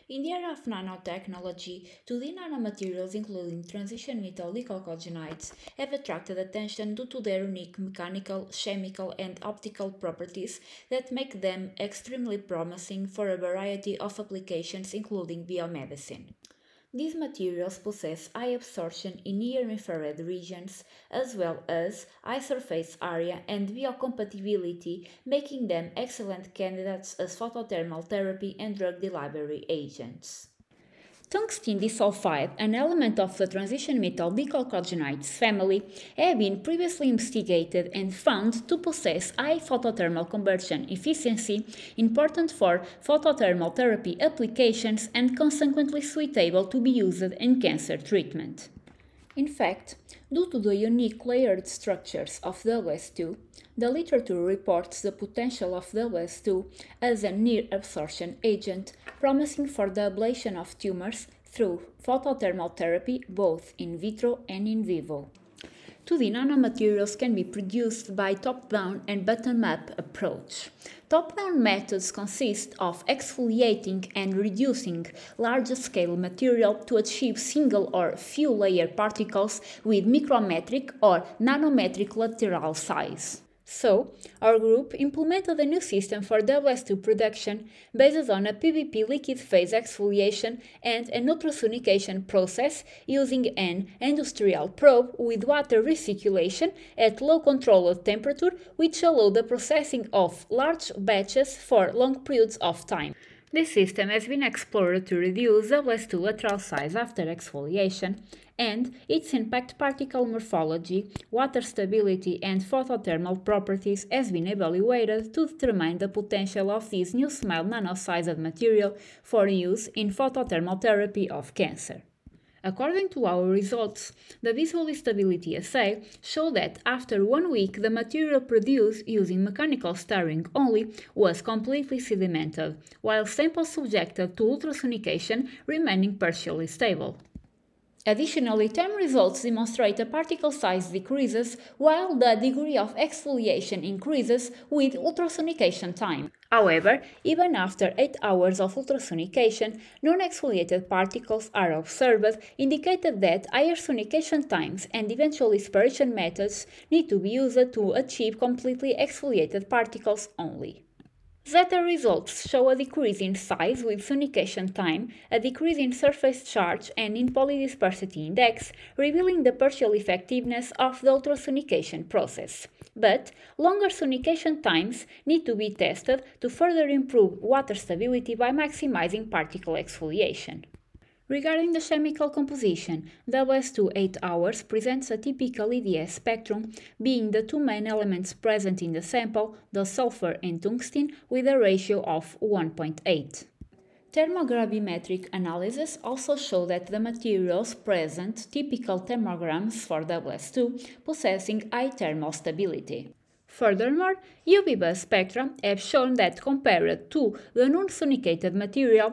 In the era of nanotechnology, 2D nanomaterials, including transition metal glycogenides, have attracted attention due to their unique mechanical, chemical, and optical properties that make them extremely promising for a variety of applications, including biomedicine. These materials possess high absorption in near-infrared regions, as well as high surface area and biocompatibility, making them excellent candidates as photothermal therapy and drug delivery agents. Tungsten disulfide, an element of the transition metal dichalcogenides family, have been previously investigated and found to possess high photothermal conversion efficiency, important for photothermal therapy applications and consequently suitable to be used in cancer treatment. In fact, due to the unique layered structures of WS2, the literature reports the potential of WS2 as a near absorption agent, promising for the ablation of tumors through photothermal therapy both in vitro and in vivo. 2D nanomaterials can be produced by top-down and bottom-up approach. Top-down methods consist of exfoliating and reducing large-scale material to achieve single or few-layer particles with micrometric or nanometric lateral size. So, our group implemented a new system for WS2 production based on a PVP liquid phase exfoliation and an ultrasonication process using an industrial probe with water recirculation at low controlled temperature, which allowed the processing of large batches for long periods of time. This system has been explored to reduce WS2 lateral size after exfoliation, and its impact particle morphology, water stability, and photothermal properties has been evaluated to determine the potential of this new small nano-sized material for use in photothermal therapy of cancer. According to our results, the visual stability assay showed that after 1 week the material produced using mechanical stirring only was completely sedimented, while samples subjected to ultrasonication remaining partially stable. Additionally, time results demonstrate a particle size decreases while the degree of exfoliation increases with ultrasonication time. However, even after 8 hours of ultrasonication, non-exfoliated particles are observed, indicating that higher sonication times and eventual dispersion methods need to be used to achieve completely exfoliated particles only. Zeta results show a decrease in size with sonication time, a decrease in surface charge and in polydispersity index, revealing the partial effectiveness of the ultrasonication process. But longer sonication times need to be tested to further improve water stability by maximizing particle exfoliation. Regarding the chemical composition, WS2 8 hours presents a typical EDS spectrum, being the two main elements present in the sample, the sulfur and tungsten, with a ratio of 1.8. Thermogravimetric analysis also show that the materials present typical thermograms for WS2, possessing high thermal stability. Furthermore, UV bus spectra have shown that compared to the non-sonicated material,